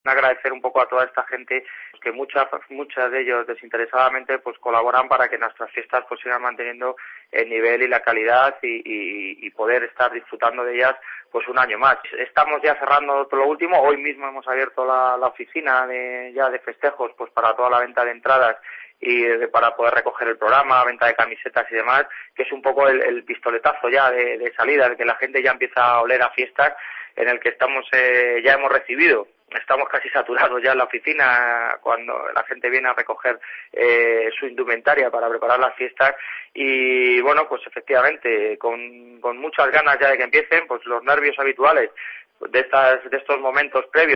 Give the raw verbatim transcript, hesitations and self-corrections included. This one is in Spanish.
Agradecer un poco a toda esta gente que muchas muchas de ellos desinteresadamente pues colaboran para que nuestras fiestas pues sigan manteniendo el nivel y la calidad y, y, y poder estar disfrutando de ellas pues un año más. Estamos ya cerrando todo lo último. Hoy mismo hemos abierto la, la oficina de, ya de festejos pues para toda la venta de entradas y de, para poder recoger el programa, venta de camisetas y demás, que es un poco el, el pistoletazo ya de, de salida, de que la gente ya empieza a oler a fiestas, en el que estamos eh, ya hemos recibido. Estamos casi saturados ya en la oficina cuando la gente viene a recoger eh, su indumentaria para preparar las fiestas y bueno, pues efectivamente con, con muchas ganas ya de que empiecen, pues los nervios habituales de estas de estos momentos previos.